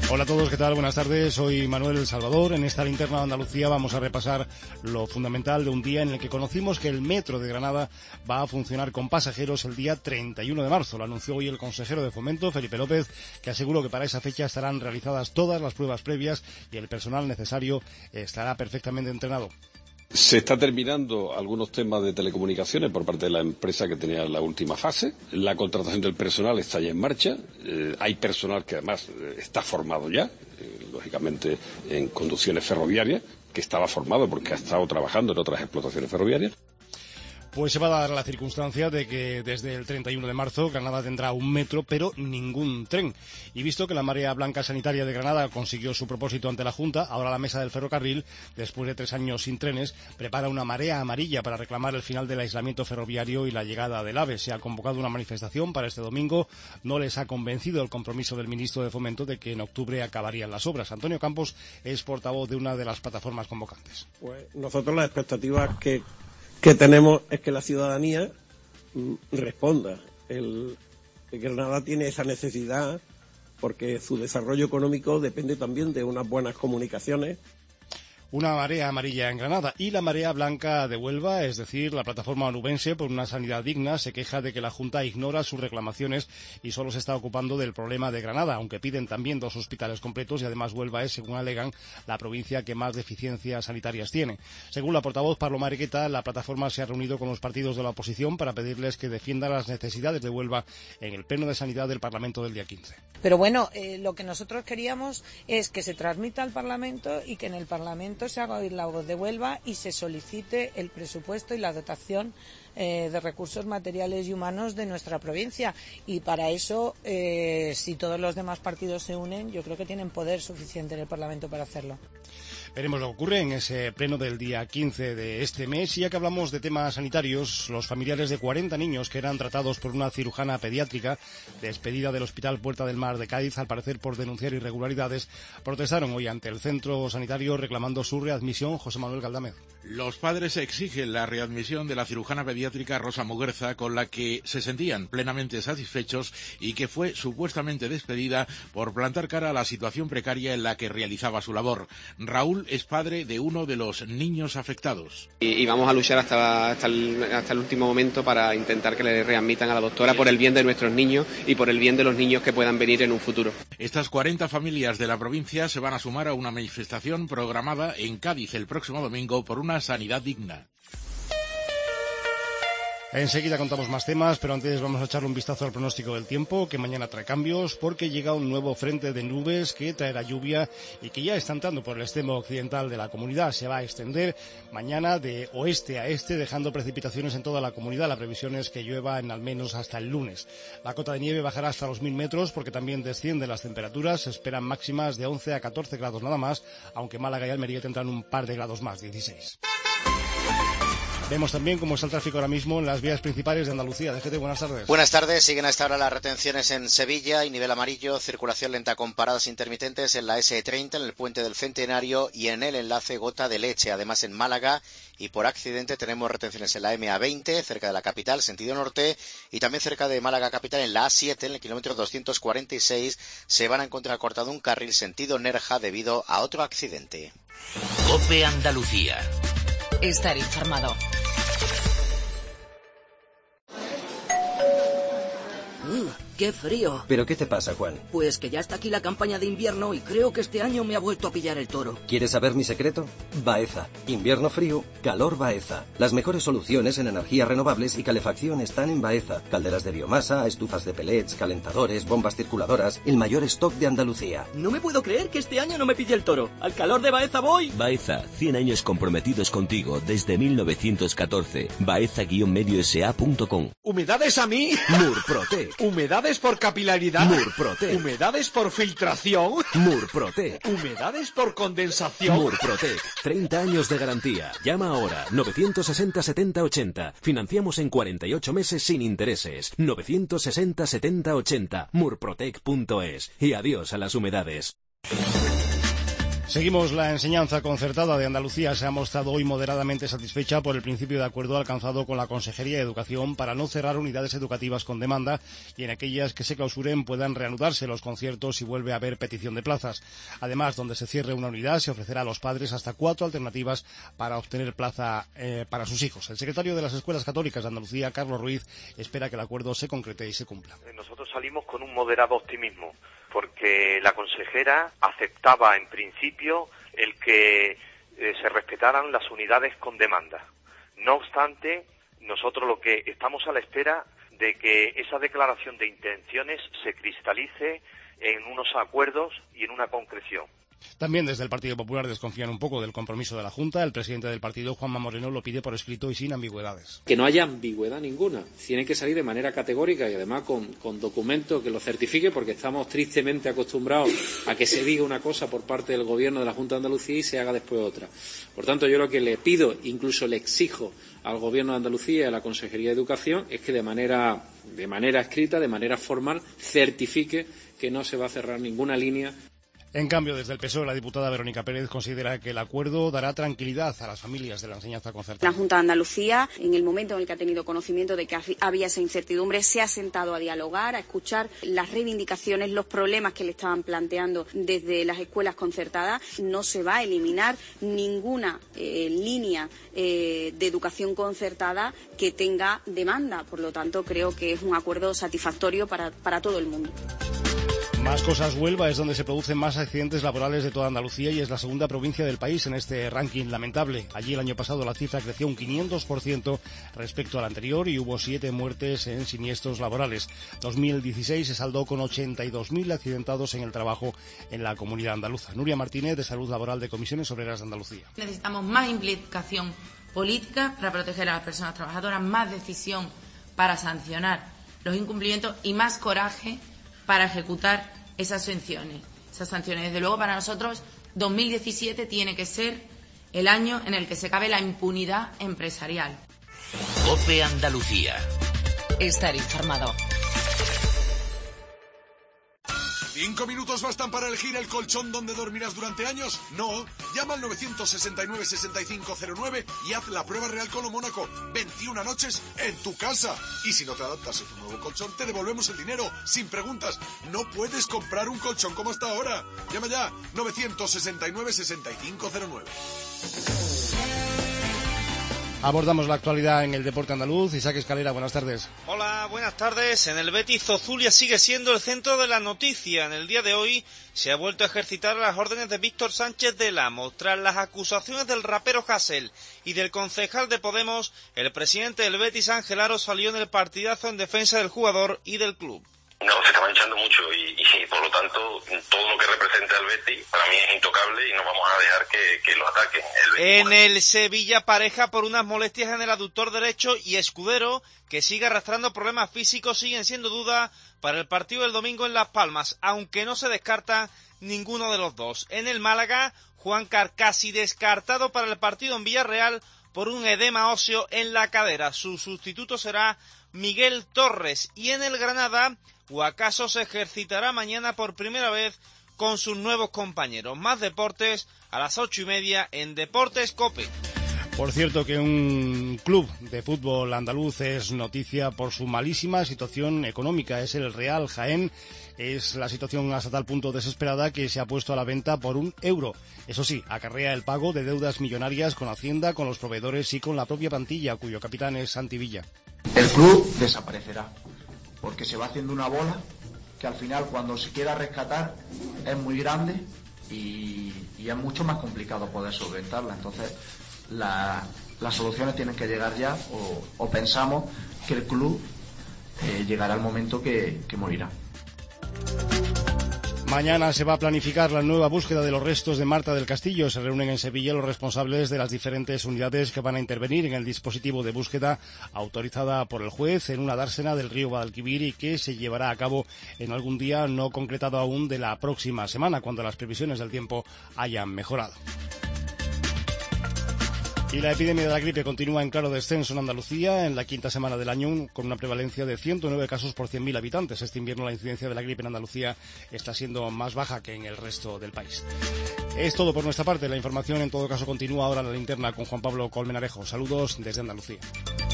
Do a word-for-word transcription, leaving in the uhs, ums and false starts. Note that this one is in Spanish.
Hola a todos, ¿qué tal? Buenas tardes, soy Manuel Salvador. En esta linterna de Andalucía vamos a repasar lo fundamental de un día en el que conocimos que el metro de Granada va a funcionar con pasajeros el día treinta y uno de marzo. Lo anunció hoy el consejero de Fomento, Felipe López, que aseguró que para esa fecha estarán realizadas todas las pruebas previas y el personal necesario estará perfectamente entrenado. Se está terminando algunos temas de telecomunicaciones por parte de la empresa que tenía la última fase. La contratación del personal está ya en marcha. Eh, hay personal que además eh, está formado ya, eh, lógicamente en conducciones ferroviarias, que estaba formado porque ha estado trabajando en otras explotaciones ferroviarias. Pues se va a dar la circunstancia de que desde el treinta y uno de marzo Granada tendrá un metro, pero ningún tren. Y visto que la Marea Blanca Sanitaria de Granada consiguió su propósito ante la Junta, ahora la Mesa del Ferrocarril, después de tres años sin trenes, prepara una marea amarilla para reclamar el final del aislamiento ferroviario y la llegada del AVE. Se ha convocado una manifestación para este domingo. No les ha convencido el compromiso del ministro de Fomento de que en octubre acabarían las obras. Antonio Campos es portavoz de una de las plataformas convocantes. Pues nosotros las expectativas que que tenemos es que la ciudadanía responda. El, el Granada tiene esa necesidad porque su desarrollo económico depende también de unas buenas comunicaciones. Una marea amarilla en Granada y la marea blanca de Huelva, es decir, la plataforma onubense por una sanidad digna, se queja de que la Junta ignora sus reclamaciones y solo se está ocupando del problema de Granada, aunque piden también dos hospitales completos y además Huelva es, según alegan, la provincia que más deficiencias sanitarias tiene. Según la portavoz Paloma Argueta, la plataforma se ha reunido con los partidos de la oposición para pedirles que defiendan las necesidades de Huelva en el Pleno de Sanidad del Parlamento del día quince. Pero bueno, eh, lo que nosotros queríamos es que se transmita al Parlamento y que en el Parlamento se haga oír la voz de Huelva y se solicite el presupuesto y la dotación eh, de recursos materiales y humanos de nuestra provincia. Y para eso, eh, si todos los demás partidos se unen, yo creo que tienen poder suficiente en el Parlamento para hacerlo. Veremos lo que ocurre en ese pleno del día quince de este mes. Y ya que hablamos de temas sanitarios, los familiares de cuarenta niños que eran tratados por una cirujana pediátrica despedida del Hospital Puerta del Mar de Cádiz, al parecer por denunciar irregularidades, protestaron hoy ante el centro sanitario reclamando su readmisión. José Manuel Galdamed. Los padres exigen la readmisión de la cirujana pediátrica Rosa Muguerza, con la que se sentían plenamente satisfechos y que fue supuestamente despedida por plantar cara a la situación precaria en la que realizaba su labor. Raúl es padre de uno de los niños afectados. Y, y vamos a luchar hasta, hasta, el, hasta el último momento para intentar que le readmitan a la doctora por el bien de nuestros niños y por el bien de los niños que puedan venir en un futuro. Estas cuarenta familias de la provincia se van a sumar a una manifestación programada en Cádiz el próximo domingo por una sanidad digna. Enseguida contamos más temas, pero antes vamos a echarle un vistazo al pronóstico del tiempo, que mañana trae cambios, porque llega un nuevo frente de nubes que traerá lluvia y que ya está entrando por el extremo occidental de la comunidad. Se va a extender mañana de oeste a este, dejando precipitaciones en toda la comunidad. La previsión es que llueva en al menos hasta el lunes. La cota de nieve bajará hasta los mil metros, porque también descienden las temperaturas. Se esperan máximas de once a catorce grados nada más, aunque Málaga y Almería tendrán un par de grados más, dieciséis. Vemos también cómo está el tráfico ahora mismo en las vías principales de Andalucía. D G T, buenas tardes. Buenas tardes. Siguen hasta ahora las retenciones en Sevilla y nivel amarillo, circulación lenta con paradas intermitentes en la ese treinta, en el puente del Centenario y en el enlace Gota de Leche. Además, en Málaga, y por accidente, tenemos retenciones en la eme a veinte, cerca de la capital, sentido norte, y también cerca de Málaga capital, en la a siete, en el kilómetro doscientos cuarenta y seis, se van a encontrar cortado un carril sentido Nerja debido a otro accidente. COPE Andalucía. Estar informado. Uh, ¡Qué frío! ¿Pero qué te pasa, Juan? Pues que ya está aquí la campaña de invierno y creo que este año me ha vuelto a pillar el toro. ¿Quieres saber mi secreto? Baeza. Invierno frío, calor Baeza. Las mejores soluciones en energías renovables y calefacción están en Baeza. Calderas de biomasa, estufas de pellets, calentadores, bombas circuladoras, el mayor stock de Andalucía. No me puedo creer que este año no me pille el toro. ¡Al calor de Baeza voy! Baeza, cien años comprometidos contigo desde mil novecientos catorce. baeza guion medio s a punto com. ¿Humedades a mí? Murprotec. ¿Humedades por capilaridad? Murprotec. ¿Humedades por filtración? Murprotec. ¿Humedades por condensación? Murprotec. treinta años de garantía. Llama ahora. novecientos sesenta setenta ochenta. Financiamos en cuarenta y ocho meses sin intereses. novecientos sesenta setenta ochenta. murprotec punto es. Y adiós a las humedades. Seguimos. La enseñanza concertada de Andalucía se ha mostrado hoy moderadamente satisfecha por el principio de acuerdo alcanzado con la Consejería de Educación para no cerrar unidades educativas con demanda y en aquellas que se clausuren puedan reanudarse los conciertos si vuelve a haber petición de plazas. Además, donde se cierre una unidad se ofrecerá a los padres hasta cuatro alternativas para obtener plaza eh, para sus hijos. El secretario de las Escuelas Católicas de Andalucía, Carlos Ruiz, espera que el acuerdo se concrete y se cumpla. Nosotros salimos con un moderado optimismo, porque la consejera aceptaba en principio el que eh, se respetaran las unidades con demanda. No obstante, nosotros lo que estamos a la espera de que esa declaración de intenciones se cristalice en unos acuerdos y en una concreción. También desde el Partido Popular desconfían un poco del compromiso de la Junta. El presidente del partido, Juanma Moreno, lo pide por escrito y sin ambigüedades. Que no haya ambigüedad ninguna. Tiene que salir de manera categórica y además con, con documento que lo certifique, porque estamos tristemente acostumbrados a que se diga una cosa por parte del Gobierno de la Junta de Andalucía y se haga después otra. Por tanto, yo lo que le pido, incluso le exijo al Gobierno de Andalucía y a la Consejería de Educación, es que de manera, de manera escrita, de manera formal, certifique que no se va a cerrar ninguna línea. En cambio, desde el P S O E, la diputada Verónica Pérez considera que el acuerdo dará tranquilidad a las familias de la enseñanza concertada. La Junta de Andalucía, en el momento en el que ha tenido conocimiento de que había esa incertidumbre, se ha sentado a dialogar, a escuchar las reivindicaciones, los problemas que le estaban planteando desde las escuelas concertadas. No se va a eliminar ninguna eh, línea eh, de educación concertada que tenga demanda. Por lo tanto, creo que es un acuerdo satisfactorio para, para todo el mundo. Más cosas. Huelva es donde se producen más accidentes laborales de toda Andalucía y es la segunda provincia del país en este ranking lamentable. Allí el año pasado la cifra creció un quinientos por ciento respecto al anterior y hubo siete muertes en siniestros laborales. dos mil dieciséis se saldó con ochenta y dos mil accidentados en el trabajo en la comunidad andaluza. Nuria Martínez, de Salud Laboral de Comisiones Obreras de Andalucía. Necesitamos más implicación política para proteger a las personas trabajadoras, más decisión para sancionar los incumplimientos y más coraje para ejecutar esas sanciones. Esas sanciones. Desde luego, para nosotros, dos mil diecisiete tiene que ser el año en el que se acabe la impunidad empresarial. COPE Andalucía. Estar informado. ¿Cinco minutos bastan para elegir el colchón donde dormirás durante años? No. Llama al nueve seis nueve, seis cinco cero nueve y haz la prueba real con Lo Mónaco. veintiuna noches en tu casa. Y si no te adaptas a tu nuevo colchón, te devolvemos el dinero, sin preguntas. No puedes comprar un colchón como hasta ahora. Llama ya. nueve seis nueve, seis cinco cero nueve. Abordamos la actualidad en el deporte andaluz. Isaac Escalera, buenas tardes. Hola, buenas tardes. En el Betis, Zozulia sigue siendo el centro de la noticia. En el día de hoy se ha vuelto a ejercitar las órdenes de Víctor Sánchez del Amo. Tras las acusaciones del rapero Hasél y del concejal de Podemos, el presidente del Betis, Ángel Aro, salió en el partidazo en defensa del jugador y del club. No, se está manchando mucho y, y por lo tanto todo lo que representa el Betis para mí es intocable y no vamos a dejar que, que lo ataquen. El en el Sevilla, pareja por unas molestias en el aductor derecho y Escudero, que sigue arrastrando problemas físicos, siguen siendo duda para el partido del domingo en Las Palmas, aunque no se descarta ninguno de los dos. En el Málaga, Juan Carcasi descartado para el partido en Villarreal por un edema óseo en la cadera. Su sustituto será Miguel Torres. Y en el Granada, Guacaso se ejercitará mañana por primera vez con sus nuevos compañeros. Más deportes a las ocho y media en Deportes COPE. Por cierto que un club de fútbol andaluz es noticia por su malísima situación económica. Es el Real Jaén. Es la situación hasta tal punto desesperada que se ha puesto a la venta por un euro. Eso sí, acarrea el pago de deudas millonarias con Hacienda, con los proveedores y con la propia plantilla, cuyo capitán es Santi Villa. El club desaparecerá, porque se va haciendo una bola que al final cuando se quiera rescatar es muy grande y, y es mucho más complicado poder solventarla. Entonces la, las soluciones tienen que llegar ya o, o pensamos que el club eh, llegará el momento que, que morirá. Mañana se va a planificar la nueva búsqueda de los restos de Marta del Castillo. Se reúnen en Sevilla los responsables de las diferentes unidades que van a intervenir en el dispositivo de búsqueda autorizada por el juez en una dársena del río Guadalquivir y que se llevará a cabo en algún día no concretado aún de la próxima semana, cuando las previsiones del tiempo hayan mejorado. Y la epidemia de la gripe continúa en claro descenso en Andalucía en la quinta semana del año, con una prevalencia de ciento nueve casos por cien mil habitantes. Este invierno la incidencia de la gripe en Andalucía está siendo más baja que en el resto del país. Es todo por nuestra parte. La información en todo caso continúa ahora en la linterna con Juan Pablo Colmenarejo. Saludos desde Andalucía.